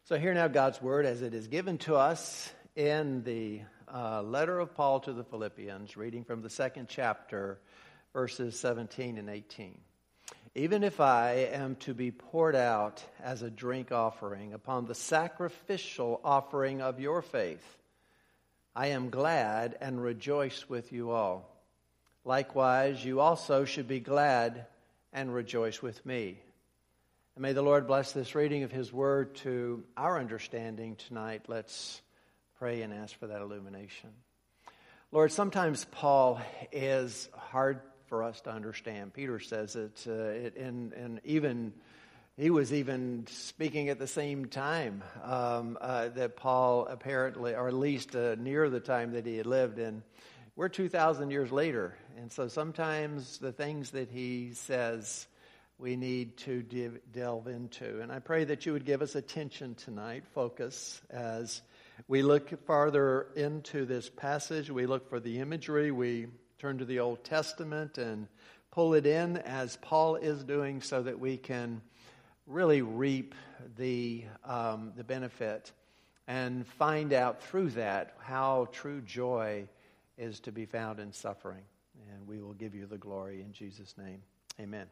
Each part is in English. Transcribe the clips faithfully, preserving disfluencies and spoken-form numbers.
So hear now God's word as it is given to us in the uh, letter of Paul to the Philippians, reading from the second chapter, verses seventeen and eighteen. Even if I am to be poured out as a drink offering upon the sacrificial offering of your faith, I am glad and rejoice with you all. Likewise, you also should be glad and rejoice with me. And may the Lord bless this reading of His Word to our understanding tonight. Let's pray and ask for that illumination. Lord, sometimes Paul is hard for us to understand. Peter says it, uh, it and, and even he was even speaking at the same time um, uh, that Paul apparently, or at least uh, near the time that he had lived. And we're two thousand years later. And so sometimes the things that he says we need to div- delve into. And I pray that you would give us attention tonight, focus, as we look farther into this passage. We look for the imagery. We turn to the Old Testament and pull it in as Paul is doing so that we can really reap the, um, the benefit and find out through that how true joy is to be found in suffering. And we will give you the glory in Jesus' name. Amen.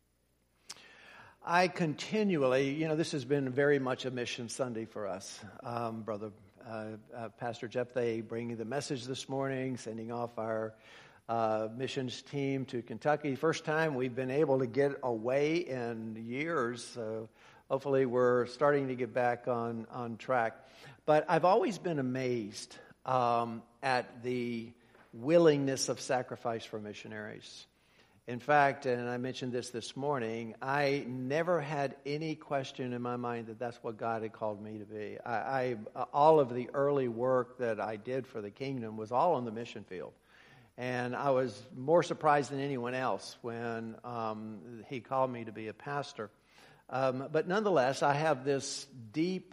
I continually, you know, this has been very much a mission Sunday for us. Um, Brother uh, uh, Pastor Jephthah bringing the message this morning, sending off our uh, missions team to Kentucky. First time we've been able to get away in years, so hopefully we're starting to get back on, on track. But I've always been amazed um, at the willingness of sacrifice for missionaries. In fact, and I mentioned this this morning, I never had any question in my mind that that's what God had called me to be. I, I all of the early work that I did for the kingdom was all on the mission field. And I was more surprised than anyone else when um, he called me to be a pastor. Um, but nonetheless, I have this deep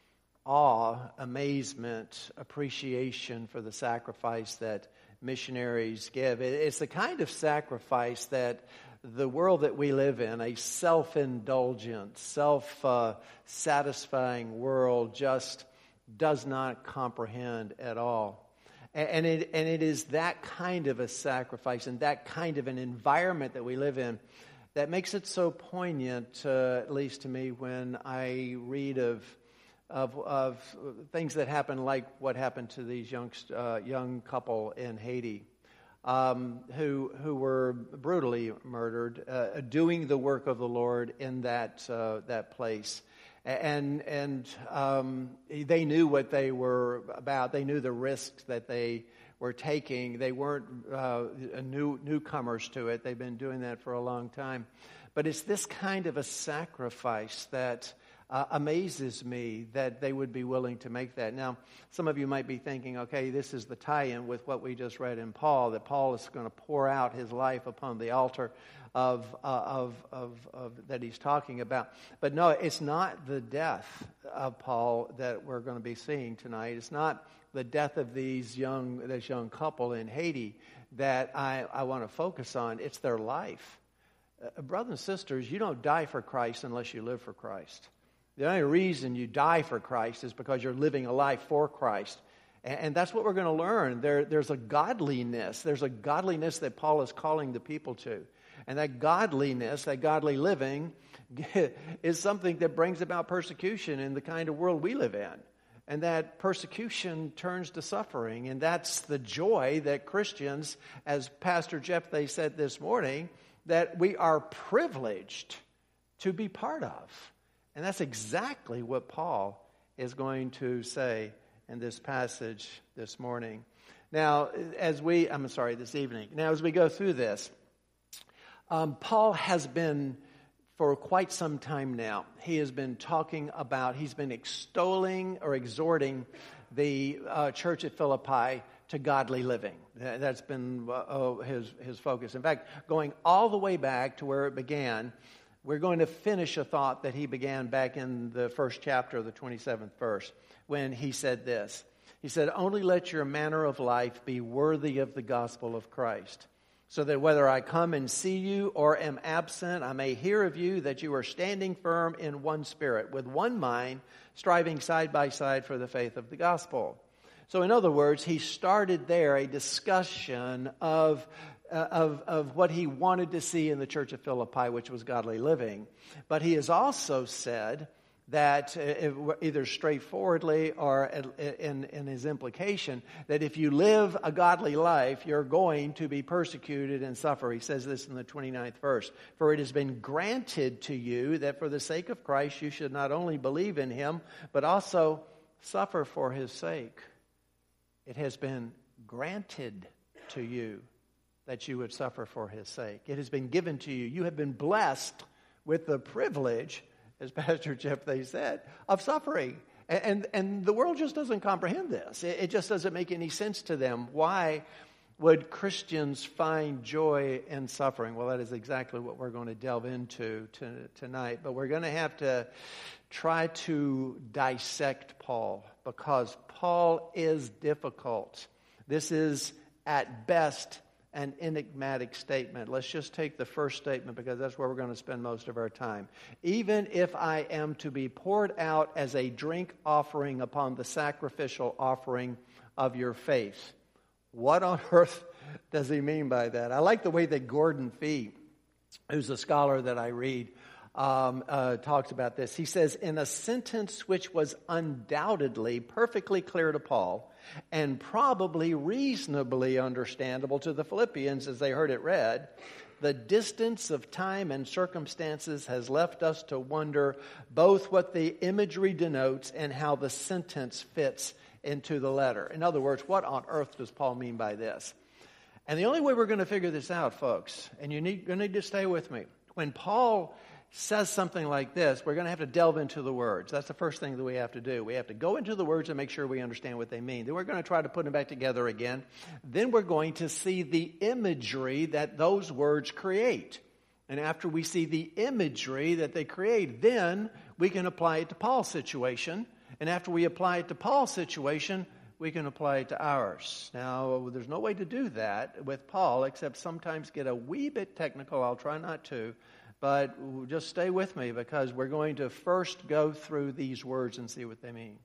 awe, amazement, appreciation for the sacrifice that missionaries give. It's the kind of sacrifice that the world that we live in, a self-indulgent, self-satisfying uh, world, just does not comprehend at all. And it, and it is that kind of a sacrifice and that kind of an environment that we live in that makes it so poignant, uh, at least to me, when I read of Of, of things that happen, like what happened to these young uh, young couple in Haiti, um, who who were brutally murdered, uh, doing the work of the Lord in that uh, that place, and and um, they knew what they were about. They knew the risks that they were taking. They weren't uh, new newcomers to it. They've been doing that for a long time, but it's this kind of a sacrifice that Uh, amazes me that they would be willing to make that. Now, some of you might be thinking, okay, this is the tie-in with what we just read in Paul, that Paul is going to pour out his life upon the altar of, uh, of, of, of that he's talking about. But no, it's not the death of Paul that we're going to be seeing tonight. It's not the death of these young, this young couple in Haiti that I, I want to focus on. It's their life. Uh, brothers and sisters, you don't die for Christ unless you live for Christ. The only reason you die for Christ is because you're living a life for Christ. And, and that's what we're going to learn. There, there's a godliness. There's a godliness that Paul is calling the people to. And that godliness, that godly living, is something that brings about persecution in the kind of world we live in. And that persecution turns to suffering. And that's the joy that Christians, as Pastor Jephthah said this morning, that we are privileged to be part of. And that's exactly what Paul is going to say in this passage this morning. Now, as we, I'm sorry, this evening. Now, as we go through this, um, Paul has been, for quite some time now, he has been talking about, he's been extolling or exhorting the uh, church at Philippi to godly living. That's been uh, his, his focus. In fact, going all the way back to where it began, we're going to finish a thought that he began back in the first chapter of the twenty-seventh verse when he said this. He said, "Only let your manner of life be worthy of the gospel of Christ, so that whether I come and see you or am absent, I may hear of you that you are standing firm in one spirit, with one mind, striving side by side for the faith of the gospel. So in other words, he started there a discussion of, uh, of, of what he wanted to see in the church of Philippi, which was godly living. But he has also said that uh, either straightforwardly or in, in his implication, that if you live a godly life, you're going to be persecuted and suffer. He says this in the twenty-ninth verse. For it has been granted to you that for the sake of Christ you should not only believe in him, but also suffer for his sake. It has been granted to you that you would suffer for his sake. It has been given to you. You have been blessed with the privilege, as Pastor Jeff they said, of suffering. And, and, and the world just doesn't comprehend this. It, it just doesn't make any sense to them. Why would Christians find joy in suffering? Well, that is exactly what we're going to delve into to, tonight. But we're going to have to try to dissect Paul, because Paul is difficult. This is, at best, an enigmatic statement. Let's just take the first statement, because that's where we're going to spend most of our time. Even if I am to be poured out as a drink offering upon the sacrificial offering of your faith. What on earth does he mean by that? I like the way that Gordon Fee, who's a scholar that I read, Um, uh, talks about this. He says, in a sentence which was undoubtedly perfectly clear to Paul and probably reasonably understandable to the Philippians as they heard it read, the distance of time and circumstances has left us to wonder both what the imagery denotes and how the sentence fits into the letter. In other words, what on earth does Paul mean by this? And the only way we're going to figure this out, folks, and you need, you need to stay with me, when Paul says something like this, we're going to have to delve into the words. That's the first thing that we have to do. We have to go into the words and make sure we understand what they mean. Then we're going to try to put them back together again. Then we're going to see the imagery that those words create. And after we see the imagery that they create, then we can apply it to Paul's situation. And after we apply it to Paul's situation, we can apply it to ours. Now, there's no way to do that with Paul except sometimes get a wee bit technical. I'll try not to. But just stay with me, because we're going to first go through these words and see what they mean.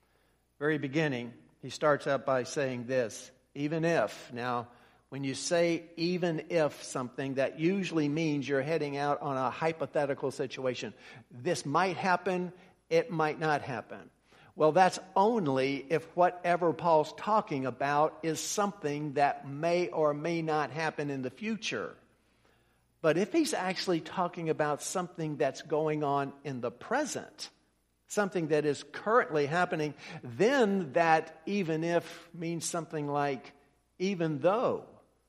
Very beginning, he starts out by saying this, even if. Now, when you say even if something, that usually means you're heading out on a hypothetical situation. This might happen, it might not happen. Well, that's only if whatever Paul's talking about is something that may or may not happen in the future. But if he's actually talking about something that's going on in the present, something that is currently happening, then that even if means something like even though,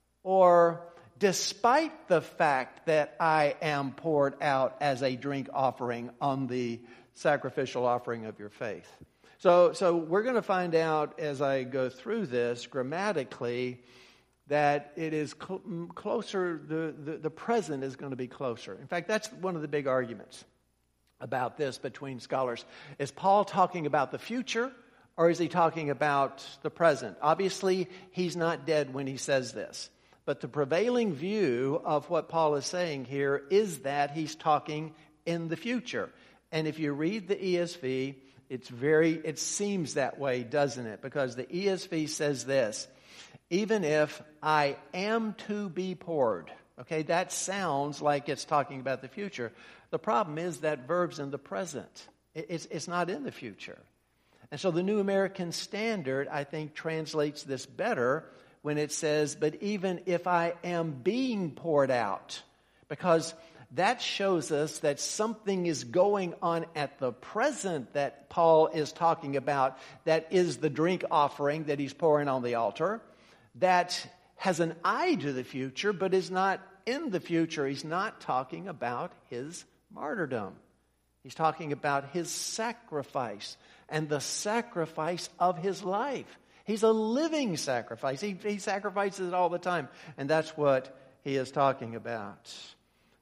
or despite the fact that I am poured out as a drink offering on the sacrificial offering of your faith. So, so we're going to find out as I go through this grammatically that it is cl- closer, the, the, the present is going to be closer. In fact, that's one of the big arguments about this between scholars. Is Paul talking about the future, or is he talking about the present? Obviously, he's not dead when he says this. But the prevailing view of what Paul is saying here is that he's talking in the future. And if you read the E S V, it's very, it seems that way, doesn't it? Because the E S V says this, even if I am to be poured. Okay, that sounds like it's talking about the future. The problem is that verb's in the present. It's, it's not in the future. And so the New American Standard, I think, translates this better when it says, but even if I am being poured out, because that shows us that something is going on at the present that Paul is talking about, that is the drink offering that he's pouring on the altar, that has an eye to the future, but is not in the future. He's not talking about his martyrdom. He's talking about his sacrifice and the sacrifice of his life. He's a living sacrifice. He, he sacrifices it all the time. And that's what he is talking about.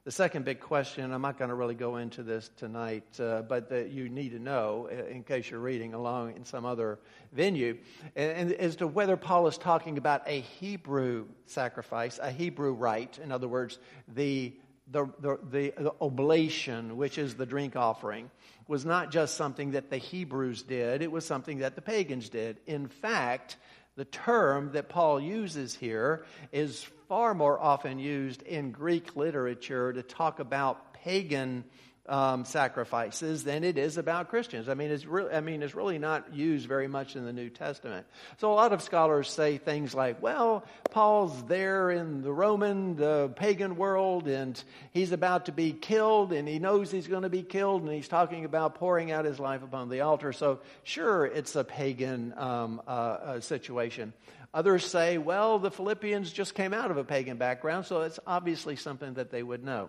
The second big question, I'm not going to really go into this tonight, uh, but that you need to know in case you're reading along in some other venue, and, and as to whether Paul is talking about a Hebrew sacrifice, a Hebrew rite. In other words, the the the, the, the oblation, which is the drink offering, was not just something that the Hebrews did, it was something that the pagans did. In fact, the term that Paul uses here is far more often used in Greek literature to talk about pagan um, sacrifices than it is about Christians. I mean, it's really, I mean, it's really not used very much in the New Testament. So a lot of scholars say things like, well, Paul's there in the Roman, the pagan world, and he's about to be killed, and he knows he's going to be killed, and he's talking about pouring out his life upon the altar. So sure, it's a pagan um, uh, uh, situation. Others say, well, the Philippians just came out of a pagan background, so it's obviously something that they would know.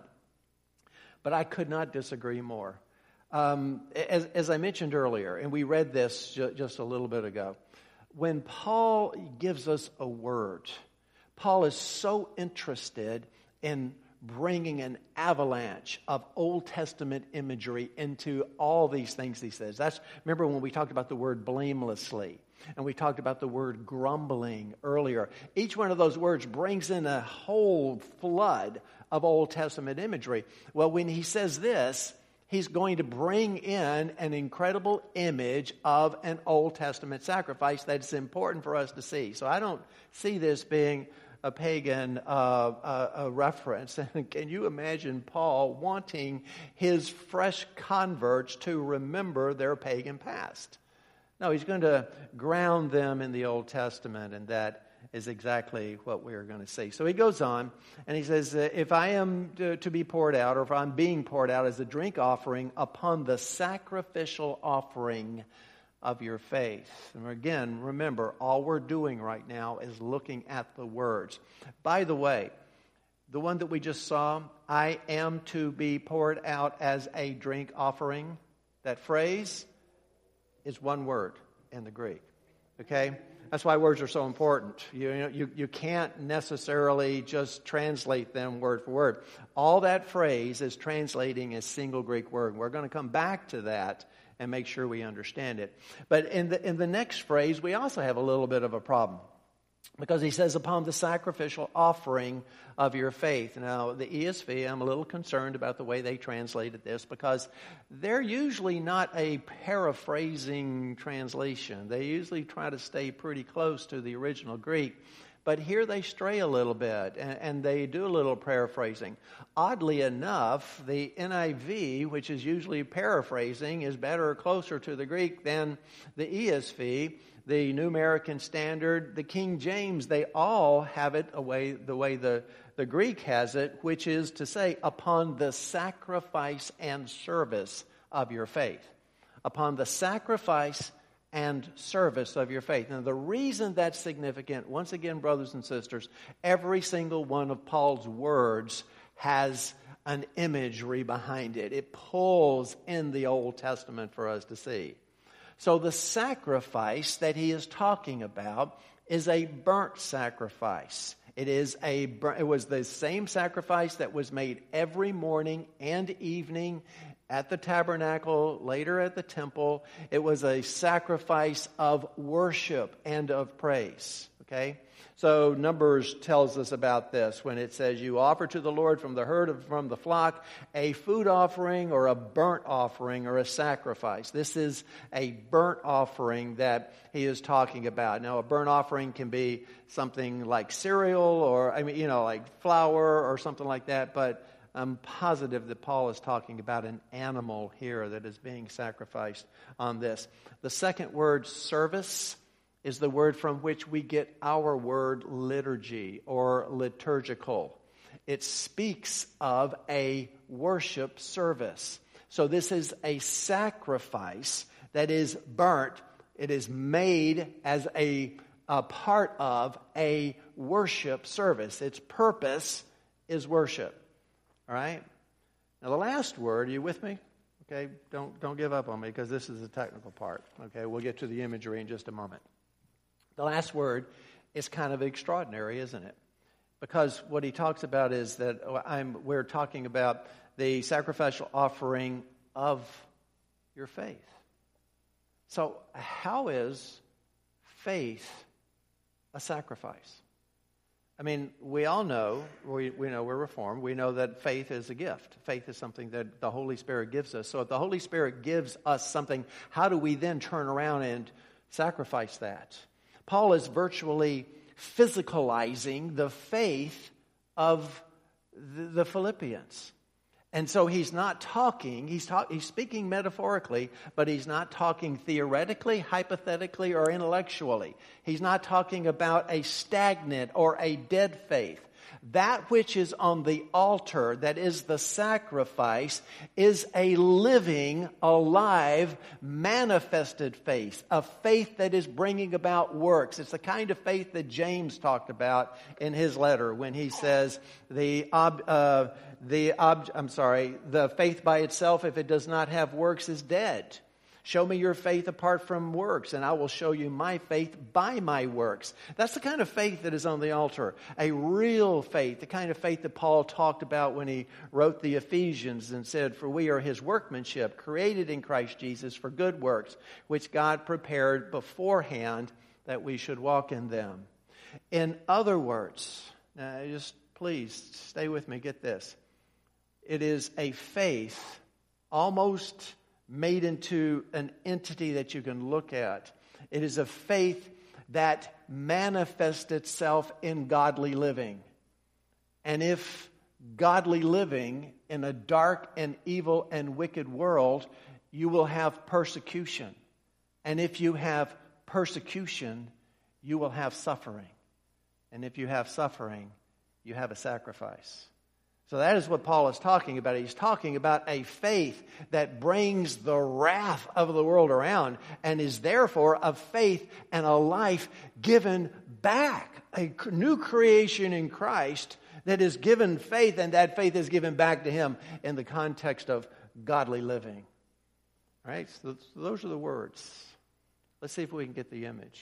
But I could not disagree more. Um, as, as I mentioned earlier, and we read this ju- just a little bit ago, when Paul gives us a word, Paul is so interested in bringing an avalanche of Old Testament imagery into all these things he says. That's, remember when we talked about the word blamelessly, and we talked about the word grumbling earlier. Each one of those words brings in a whole flood of Old Testament imagery. Well, when he says this, he's going to bring in an incredible image of an Old Testament sacrifice that's important for us to see. So I don't see this being a pagan uh, uh, a reference. And can you imagine Paul wanting his fresh converts to remember their pagan past? No, he's going to ground them in the Old Testament, and that is exactly what we are going to see. So he goes on, and he says, uh, if I am to, to be poured out, or if I'm being poured out as a drink offering upon the sacrificial offering of your faith. And again, remember, all we're doing right now is looking at the words. By the way, the one that we just saw, I am to be poured out as a drink offering, that phrase is one word in the Greek. Okay? That's why words are so important. You, you, you, you can't necessarily just translate them word for word. All that phrase is translating a single Greek word. We're going to come back to that and make sure we understand it. But in the, in the next phrase, we also have a little bit of a problem. Because he says, upon the sacrificial offering of your faith. Now, the E S V, I'm a little concerned about the way they translated this, because they're usually not a paraphrasing translation. They usually try to stay pretty close to the original Greek. But here they stray a little bit, and, and they do a little paraphrasing. Oddly enough, the N I V, which is usually paraphrasing, is better or closer to the Greek than the E S V. The New American Standard, the King James, they all have it away, the way the, the Greek has it, which is to say, upon the sacrifice and service of your faith. Upon the sacrifice and service of your faith. Now, the reason that's significant, once again, brothers and sisters, every single one of Paul's words has an imagery behind it. It pulls in the Old Testament for us to see. So the sacrifice that he is talking about is a burnt sacrifice. It is a it was the same sacrifice that was made every morning and evening at the tabernacle, later at the temple. It was a sacrifice of worship and of praise. Okay? So Numbers tells us about this when it says, you offer to the Lord from the herd of, from the flock a food offering or a burnt offering or a sacrifice. This is a burnt offering that he is talking about. Now, a burnt offering can be something like cereal or, I mean, you know, like flour or something like that, but I'm positive that Paul is talking about an animal here that is being sacrificed on this. The second word, service, is the word from which we get our word liturgy or liturgical. It speaks of a worship service. So this is a sacrifice that is burnt. It is made as a, a part of a worship service. Its purpose is worship. All right? Now the last word, are you with me? Okay, don't, don't give up on me because this is the technical part. Okay, we'll get to the imagery in just a moment. The last word is kind of extraordinary, isn't it? Because what he talks about is that I'm, we're talking about the sacrificial offering of your faith. So how is faith a sacrifice? I mean, we all know, we, we know we're Reformed, we know that faith is a gift. Faith is something that the Holy Spirit gives us. So if the Holy Spirit gives us something, how do we then turn around and sacrifice that? Paul is virtually physicalizing the faith of the Philippians. And so he's not talking, he's, talk, he's speaking metaphorically, but he's not talking theoretically, hypothetically, or intellectually. He's not talking about a stagnant or a dead faith. That which is on the altar, that is the sacrifice, is a living, alive, manifested faith. A faith that is bringing about works. It's the kind of faith that James talked about in his letter when he says, the ob, uh, the ob, I'm sorry, the faith by itself, if it does not have works, is dead. Show me your faith apart from works, and I will show you my faith by my works. That's the kind of faith that is on the altar. A real faith, the kind of faith that Paul talked about when he wrote the Ephesians and said, for we are his workmanship, created in Christ Jesus for good works, which God prepared beforehand that we should walk in them. In other words, now just please stay with me, get this. It is a faith almost made into an entity that you can look at. It is a faith that manifests itself in godly living. And if godly living in a dark and evil and wicked world, you will have persecution. And if you have persecution, you will have suffering. And if you have suffering, you have a sacrifice. So that is what Paul is talking about. He's talking about a faith that brings the wrath of the world around and is therefore a faith and a life given back. A new creation in Christ that is given faith, and that faith is given back to him in the context of godly living. All right? So those are the words. Let's see if we can get the image.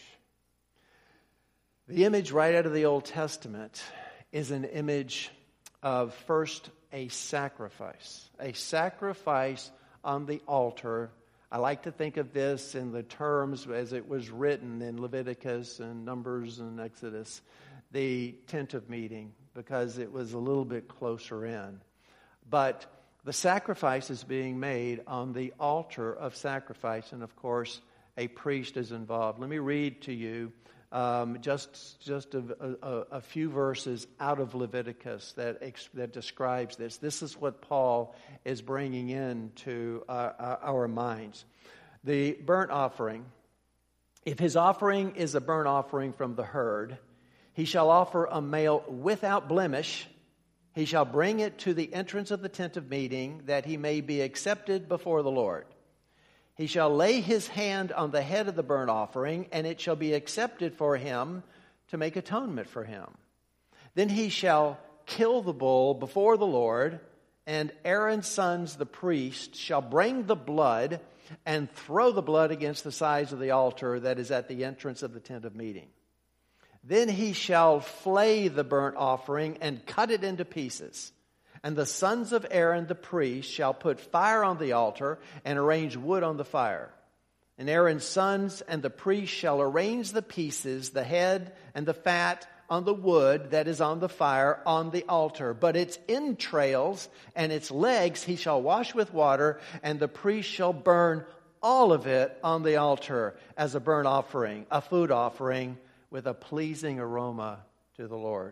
The image right out of the Old Testament is an image of first a sacrifice. A sacrifice on the altar. I like to think of this in the terms as it was written in Leviticus and Numbers and Exodus, the tent of meeting, because it was a little bit closer in. But the sacrifice is being made on the altar of sacrifice, and of course, a priest is involved. Let me read to you Um, just just a, a, a few verses out of Leviticus that that describes this. This is what Paul is bringing into uh, our minds. The burnt offering. If his offering is a burnt offering from the herd, he shall offer a male without blemish. He shall bring it to the entrance of the tent of meeting, that he may be accepted before the Lord. He shall lay his hand on the head of the burnt offering, and it shall be accepted for him to make atonement for him. Then he shall kill the bull before the Lord, and Aaron's sons, the priests, shall bring the blood and throw the blood against the sides of the altar that is at the entrance of the tent of meeting. Then he shall flay the burnt offering and cut it into pieces. And the sons of Aaron the priest shall put fire on the altar and arrange wood on the fire. And Aaron's sons and the priest shall arrange the pieces, the head and the fat, on the wood that is on the fire on the altar. But its entrails and its legs he shall wash with water, and the priest shall burn all of it on the altar as a burnt offering, a food offering with a pleasing aroma to the Lord.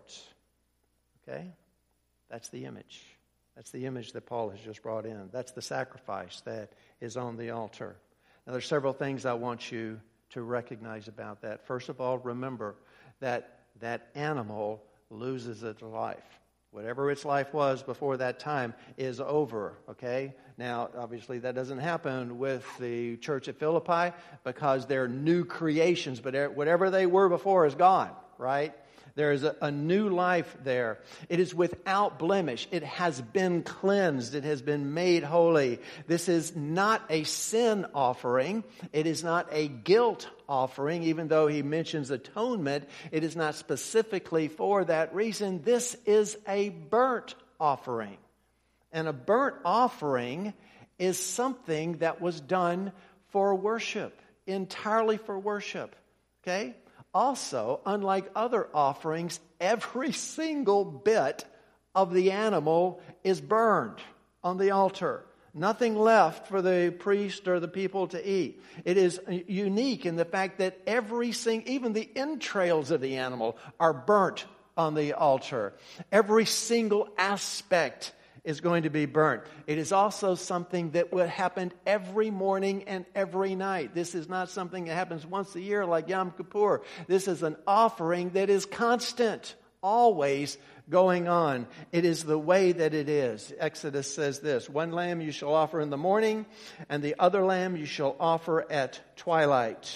Okay? That's the image. That's the image that Paul has just brought in. That's the sacrifice that is on the altar. Now, there's several things I want you to recognize about that. First of all, remember that that animal loses its life. Whatever its life was before that time is over, okay? Now, obviously, that doesn't happen with the church at Philippi because they're new creations, but whatever they were before is gone, right? There is a, a new life there. It is without blemish. It has been cleansed. It has been made holy. This is not a sin offering. It is not a guilt offering. Even though he mentions atonement, it is not specifically for that reason. This is a burnt offering. And a burnt offering is something that was done for worship, entirely for worship. Okay? Also, unlike other offerings, every single bit of the animal is burned on the altar. Nothing left for the priest or the people to eat. It is unique in the fact that every single, even the entrails of the animal are burnt on the altar. Every single aspect is going to be burnt. It is also something that would happen every morning and every night. This is not something that happens once a year like Yom Kippur. This is an offering that is constant, always going on. It is the way that it is. Exodus says this, one lamb you shall offer in the morning, and the other lamb you shall offer at twilight.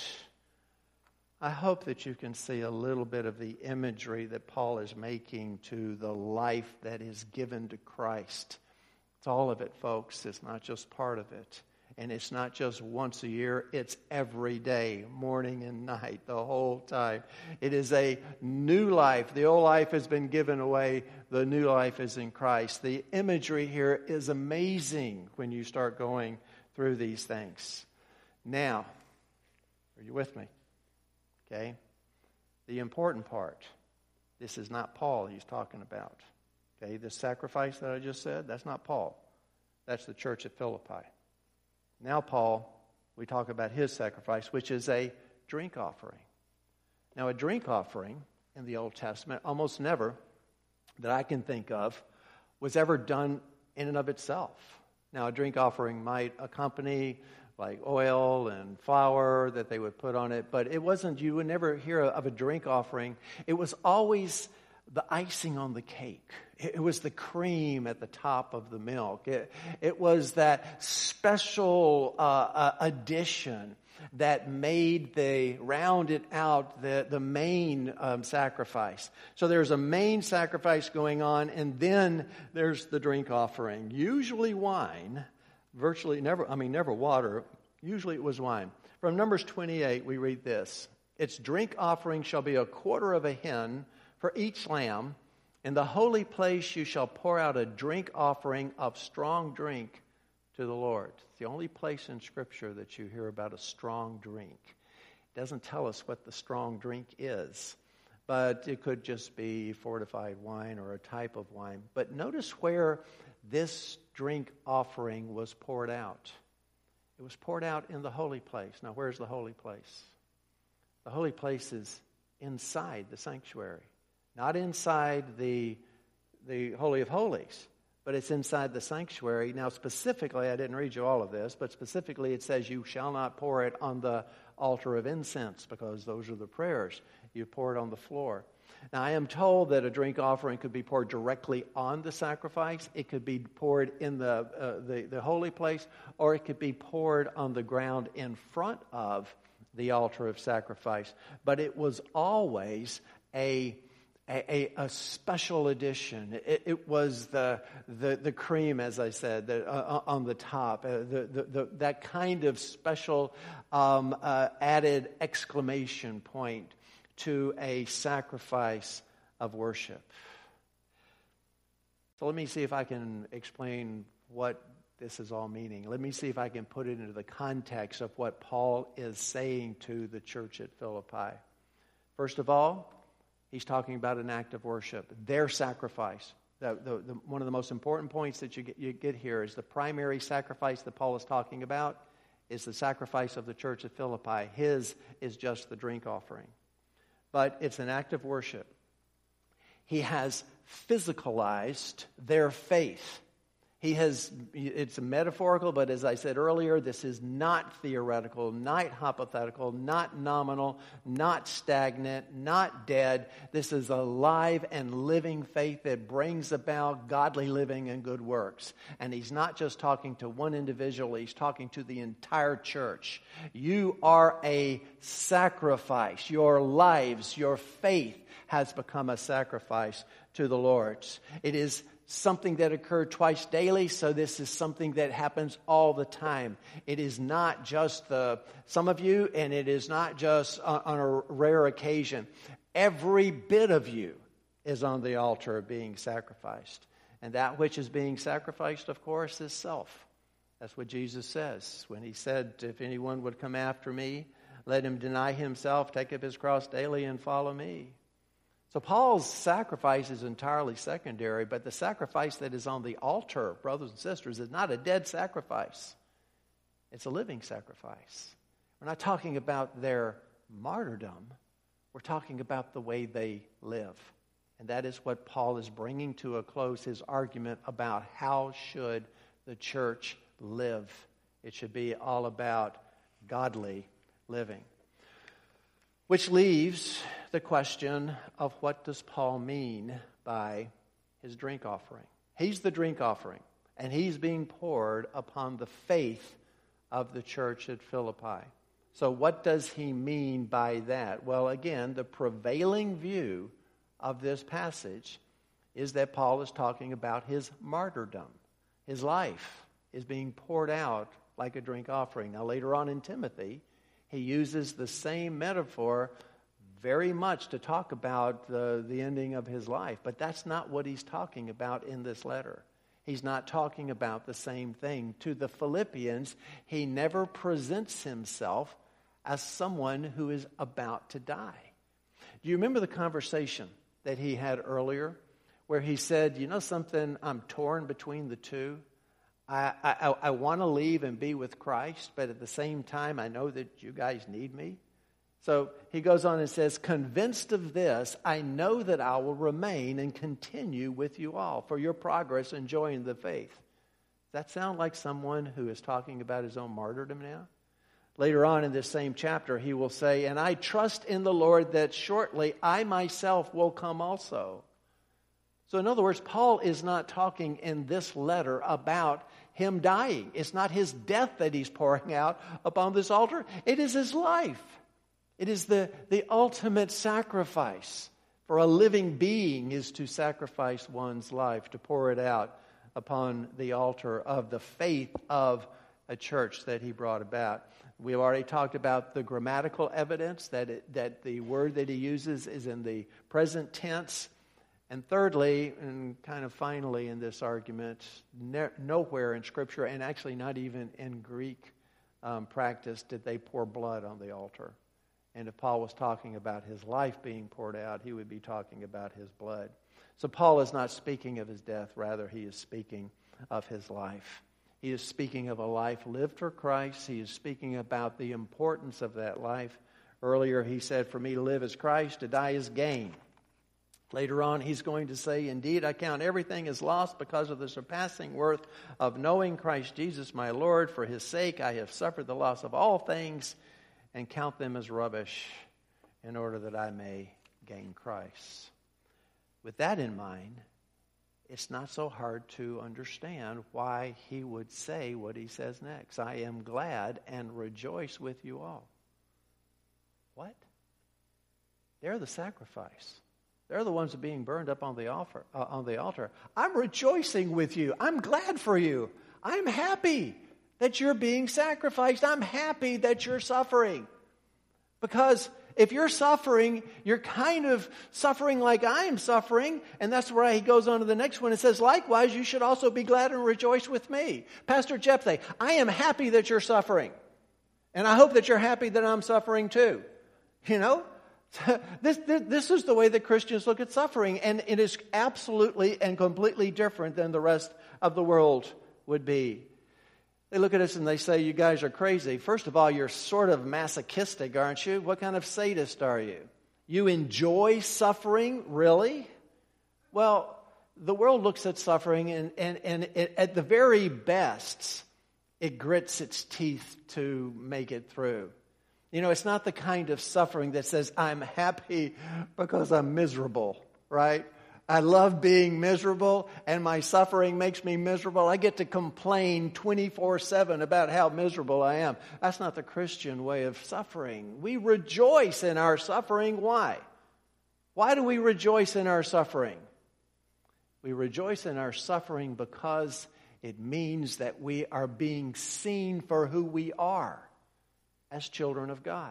I hope that you can see a little bit of the imagery that Paul is making to the life that is given to Christ. It's all of it, folks. It's not just part of it. And it's not just once a year. It's every day, morning and night, the whole time. It is a new life. The old life has been given away. The new life is in Christ. The imagery here is amazing when you start going through these things. Now, are you with me? Okay, the important part, this is not Paul he's talking about. Okay, this sacrifice that I just said, that's not Paul. That's the church at Philippi. Now Paul, we talk about his sacrifice, which is a drink offering. Now a drink offering in the Old Testament, almost never, that I can think of, was ever done in and of itself. Now a drink offering might accompany like oil and flour that they would put on it. But it wasn't, you would never hear of a drink offering. It was always the icing on the cake. It was the cream at the top of the milk. It, it was that special uh, uh, addition that made the, rounded out the, the main um, sacrifice. So there's a main sacrifice going on, and then there's the drink offering. Usually wine. Virtually never, I mean, never water. Usually it was wine. From Numbers twenty-eight, we read this. Its drink offering shall be a quarter of a hin for each lamb. In the holy place you shall pour out a drink offering of strong drink to the Lord. It's the only place in Scripture that you hear about a strong drink. It doesn't tell us what the strong drink is, but it could just be fortified wine or a type of wine. But notice where this drink offering was poured out. It was poured out in the holy place. Now, where's the holy place? The holy place is inside the sanctuary. Not inside the, the Holy of Holies, but it's inside the sanctuary. Now, specifically, I didn't read you all of this, but specifically it says you shall not pour it on the altar of incense, because those are the prayers. You pour it on the floor. Now, I am told that a drink offering could be poured directly on the sacrifice. It could be poured in the, uh, the, the holy place, or it could be poured on the ground in front of the altar of sacrifice. But it was always a A, a, a special edition. It, it was the, the the cream, as I said, the, uh, on the top. Uh, the, the, the that kind of special um, uh, added exclamation point to a sacrifice of worship. So let me see if I can explain what this is all meaning. Let me see if I can put it into the context of what Paul is saying to the church at Philippi. First of all, he's talking about an act of worship, their sacrifice. The, the, the, one of the most important points that you get, you get here is the primary sacrifice that Paul is talking about is the sacrifice of the church at Philippi. His is just the drink offering. But it's an act of worship. He has physicalized their faith. He has, it's metaphorical, but as I said earlier, this is not theoretical, not hypothetical, not nominal, not stagnant, not dead. This is a live and living faith that brings about godly living and good works. And he's not just talking to one individual, he's talking to the entire church. You are a sacrifice. Your lives, your faith has become a sacrifice to the Lord. It is something that occurred twice daily, so this is something that happens all the time. It is not just the some of you, and it is not just on, on a rare occasion. Every bit of you is on the altar being sacrificed. And that which is being sacrificed, of course, is self. That's what Jesus says when he said, if anyone would come after me, let him deny himself, take up his cross daily, and follow me. So Paul's sacrifice is entirely secondary, but the sacrifice that is on the altar, brothers and sisters, is not a dead sacrifice. It's a living sacrifice. We're not talking about their martyrdom. We're talking about the way they live. And that is what Paul is bringing to a close, his argument about how should the church live. It should be all about godly living. Which leaves the question of what does Paul mean by his drink offering? He's the drink offering, and he's being poured upon the faith of the church at Philippi. So what does he mean by that? Well, again, the prevailing view of this passage is that Paul is talking about his martyrdom. His life is being poured out like a drink offering. Now, later on in Timothy, he uses the same metaphor very much to talk about the, the ending of his life. But that's not what he's talking about in this letter. He's not talking about the same thing. To the Philippians, he never presents himself as someone who is about to die. Do you remember the conversation that he had earlier where he said, you know something, I'm torn between the two. I, I, I want to leave and be with Christ, but at the same time, I know that you guys need me. So he goes on and says, convinced of this, I know that I will remain and continue with you all for your progress in joining the faith. Does that sound like someone who is talking about his own martyrdom now? Later on in this same chapter, he will say, and I trust in the Lord that shortly I myself will come also. So in other words, Paul is not talking in this letter about him dying. It's not his death that he's pouring out upon this altar. It is his life. It is the, the ultimate sacrifice. For a living being is to sacrifice one's life, to pour it out upon the altar of the faith of a church that he brought about. We've already talked about the grammatical evidence that it, that the word that he uses is in the present tense. And thirdly, and kind of finally in this argument, ne- nowhere in Scripture, and actually not even in Greek um, practice, did they pour blood on the altar. And if Paul was talking about his life being poured out, he would be talking about his blood. So Paul is not speaking of his death. Rather, he is speaking of his life. He is speaking of a life lived for Christ. He is speaking about the importance of that life. Earlier he said, for me to live is Christ, to die is gain. Later on, he's going to say, indeed, I count everything as lost because of the surpassing worth of knowing Christ Jesus my Lord. For his sake, I have suffered the loss of all things and count them as rubbish in order that I may gain Christ. With that in mind, it's not so hard to understand why he would say what he says next. I am glad and rejoice with you all. What? They're the sacrifice. They're the ones that are being burned up on the altar. Uh, on the altar. I'm rejoicing with you. I'm glad for you. I'm happy that you're being sacrificed. I'm happy that you're suffering. Because if you're suffering, you're kind of suffering like I'm suffering. And that's where he goes on to the next one. It says, likewise, you should also be glad and rejoice with me. Pastor Jephthah, I am happy that you're suffering. And I hope that you're happy that I'm suffering too. You know? This, this, this is the way that Christians look at suffering, and it is absolutely and completely different than the rest of the world would be. They look at us and they say, you guys are crazy. First of all, you're sort of masochistic, aren't you? What kind of sadist are you? You enjoy suffering? Really? Well, the world looks at suffering and, and, and it, at the very best, it grits its teeth to make it through. You know, it's not the kind of suffering that says, I'm happy because I'm miserable, right? I love being miserable and my suffering makes me miserable. I get to complain twenty-four seven about how miserable I am. That's not the Christian way of suffering. We rejoice in our suffering. Why? Why do we rejoice in our suffering? We rejoice in our suffering because it means that we are being seen for who we are as children of God.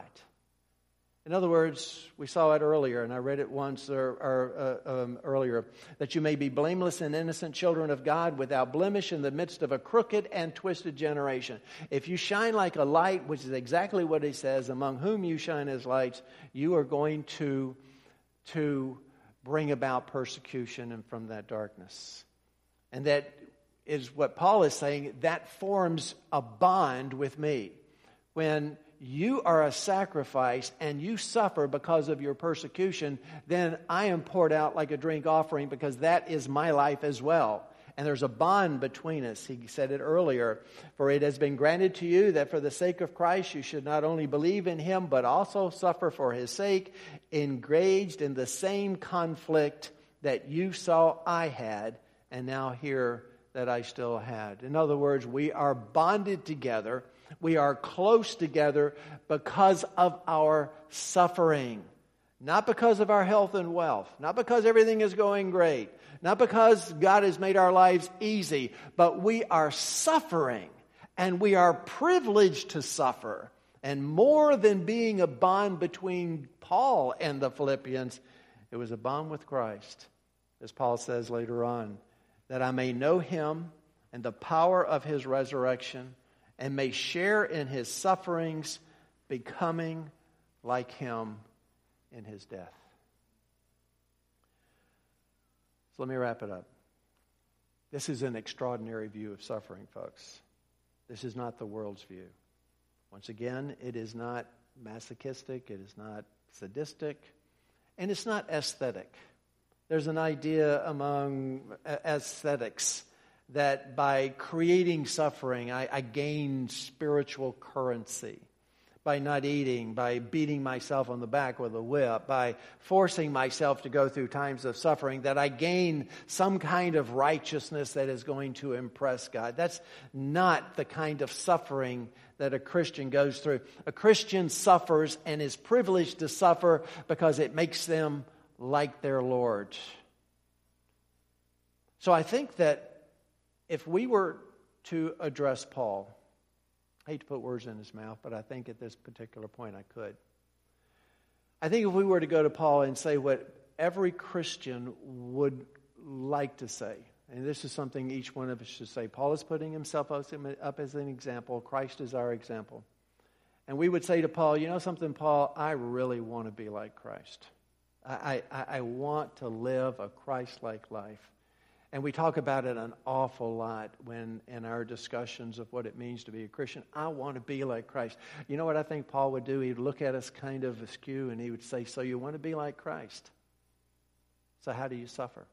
In other words, we saw it earlier, and I read it once or, or uh, um, earlier, that you may be blameless and innocent children of God without blemish in the midst of a crooked and twisted generation. If you shine like a light, which is exactly what he says, among whom you shine as lights, you are going to, to bring about persecution and from that darkness. And that is what Paul is saying, that forms a bond with me. When you are a sacrifice and you suffer because of your persecution, then I am poured out like a drink offering because that is my life as well. And there's a bond between us. He said it earlier, for it has been granted to you that for the sake of Christ you should not only believe in him but also suffer for his sake, engaged in the same conflict that you saw I had and now hear that I still had. In other words, we are bonded together. We are close together because of our suffering. Not because of our health and wealth. Not because everything is going great. Not because God has made our lives easy. But we are suffering. And we are privileged to suffer. And more than being a bond between Paul and the Philippians, it was a bond with Christ. As Paul says later on, that I may know him and the power of his resurrection, and may share in his sufferings, becoming like him in his death. So let me wrap it up. This is an extraordinary view of suffering, folks. This is not the world's view. Once again, it is not masochistic, it is not sadistic, and it's not aesthetic. There's an idea among aesthetics that by creating suffering, I, I gain spiritual currency. By not eating, by beating myself on the back with a whip, by forcing myself to go through times of suffering, that I gain some kind of righteousness that is going to impress God. That's not the kind of suffering that a Christian goes through. A Christian suffers and is privileged to suffer because it makes them like their Lord. So I think that if we were to address Paul, I hate to put words in his mouth, but I think at this particular point I could. I think if we were to go to Paul and say what every Christian would like to say, and this is something each one of us should say, Paul is putting himself up as an example. Christ is our example. And we would say to Paul, you know something, Paul, I really want to be like Christ. I, I, I want to live a Christ-like life. And we talk about it an awful lot when in our discussions of what it means to be a Christian. I want to be like Christ. You know what I think Paul would do? He'd look at us kind of askew and he would say, so you want to be like Christ? So how do you suffer?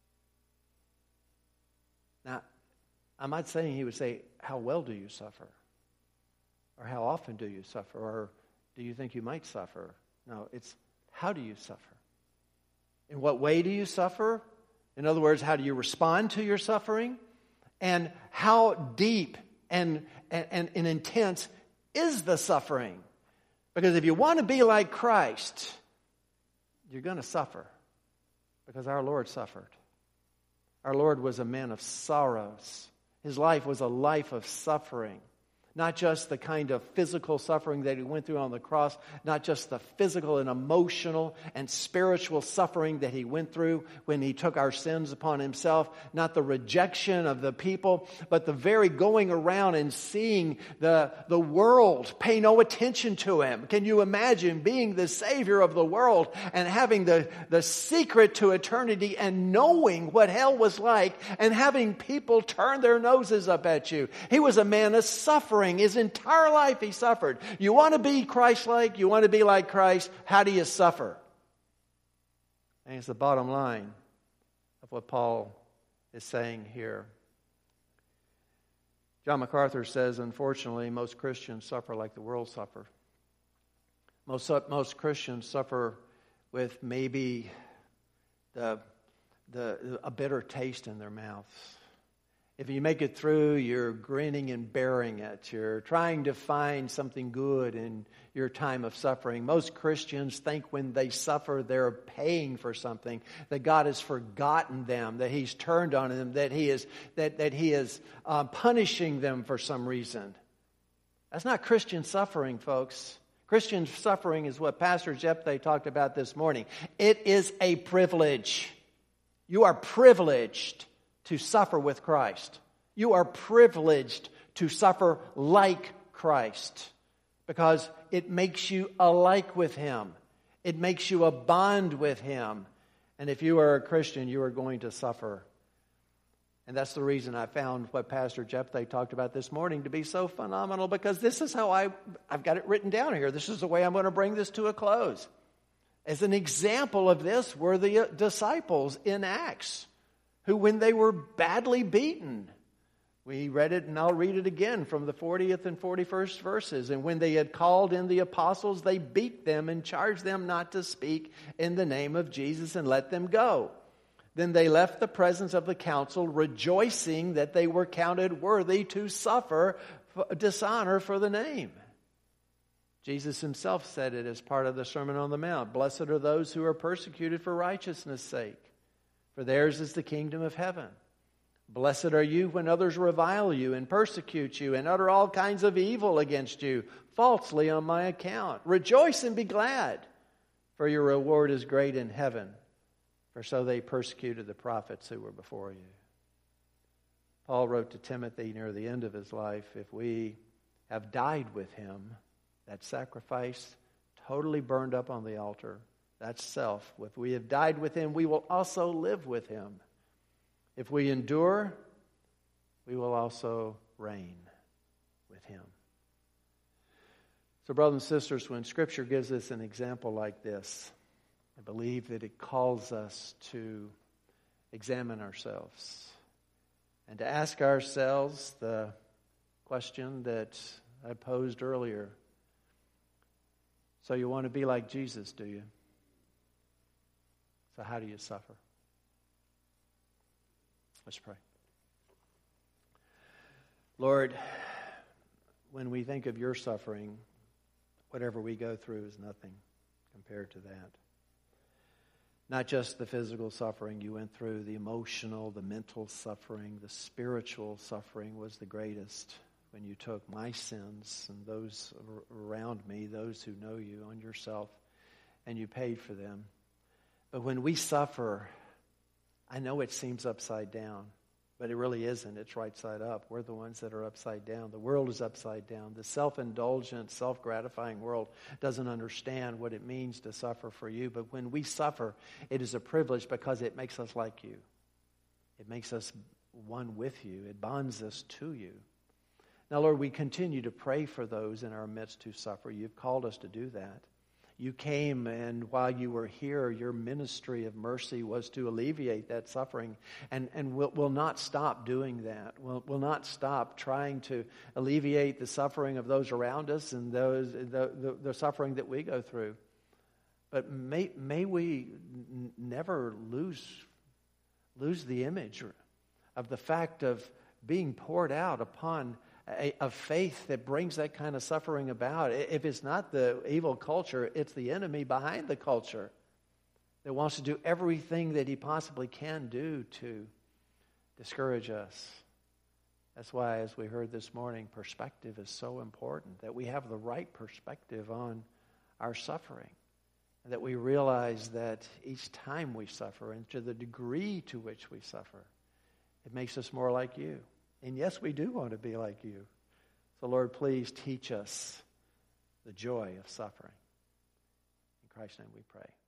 Now, I'm not saying he would say, how well do you suffer? Or how often do you suffer? Or do you think you might suffer? No, it's how do you suffer? In what way do you suffer? In other words, how do you respond to your suffering? And how deep and, and, and intense is the suffering? Because if you want to be like Christ, you're going to suffer. Because our Lord suffered. Our Lord was a man of sorrows. His life was a life of suffering. Not just the kind of physical suffering that he went through on the cross, not just the physical and emotional and spiritual suffering that he went through when he took our sins upon himself, not the rejection of the people, but the very going around and seeing the, the world pay no attention to him. Can you imagine being the Savior of the world and having the, the secret to eternity and knowing what hell was like and having people turn their noses up at you? He was a man of suffering. His entire life he suffered. You want to be Christ-like? You want to be like Christ? How do you suffer? And it's the bottom line of what Paul is saying here. John MacArthur says, unfortunately, most Christians suffer like the world suffer. Most, most Christians suffer with maybe the, the, a bitter taste in their mouths. If you make it through, you're grinning and bearing it. You're trying to find something good in your time of suffering. Most Christians think when they suffer, they're paying for something, that God has forgotten them, that He's turned on them, that He is that, that He is uh, punishing them for some reason. That's not Christian suffering, folks. Christian suffering is what Pastor Jephthah talked about this morning. It is a privilege. You are privileged to suffer with Christ. You are privileged to suffer like Christ because it makes you alike with Him. It makes you a bond with Him. And if you are a Christian, you are going to suffer. And that's the reason I found what Pastor Jephthah talked about this morning to be so phenomenal, because this is how I, I've got it written down here. This is the way I'm going to bring this to a close. As an example of this were the disciples in Acts, who when they were badly beaten, we read it and I'll read it again from the fortieth and forty-first verses. And when they had called in the apostles, they beat them and charged them not to speak in the name of Jesus and let them go. Then they left the presence of the council, rejoicing that they were counted worthy to suffer dishonor for the name. Jesus Himself said it as part of the Sermon on the Mount. Blessed are those who are persecuted for righteousness' sake, for theirs is the kingdom of heaven. Blessed are you when others revile you and persecute you and utter all kinds of evil against you falsely on my account. Rejoice and be glad, for your reward is great in heaven. For so they persecuted the prophets who were before you. Paul wrote to Timothy near the end of his life, if we have died with him, that sacrifice totally burned up on the altar, that's self. If we have died with him, we will also live with him. If we endure, we will also reign with him. So, brothers and sisters, when Scripture gives us an example like this, I believe that it calls us to examine ourselves and to ask ourselves the question that I posed earlier. So you want to be like Jesus, do you? So how do you suffer? Let's pray. Lord, when we think of your suffering, whatever we go through is nothing compared to that. Not just the physical suffering you went through, the emotional, the mental suffering, the spiritual suffering was the greatest when you took my sins and those around me, those who know you, on yourself, and you paid for them. But when we suffer, I know it seems upside down, but it really isn't. It's right side up. We're the ones that are upside down. The world is upside down. The self-indulgent, self-gratifying world doesn't understand what it means to suffer for you. But when we suffer, it is a privilege because it makes us like you. It makes us one with you. It bonds us to you. Now, Lord, we continue to pray for those in our midst who suffer. You've called us to do that. You came, and while you were here, your ministry of mercy was to alleviate that suffering, and, and we'll, we'll not stop doing that. We'll, we'll not stop trying to alleviate the suffering of those around us and those the, the, the suffering that we go through. But may, may we n- never lose, lose the image of the fact of being poured out upon A, a faith that brings that kind of suffering about. If it's not the evil culture, it's the enemy behind the culture that wants to do everything that he possibly can do to discourage us. That's why, as we heard this morning, perspective is so important, that we have the right perspective on our suffering, and that we realize that each time we suffer, and to the degree to which we suffer, it makes us more like you. And yes, we do want to be like you. So, Lord, please teach us the joy of suffering. In Christ's name we pray.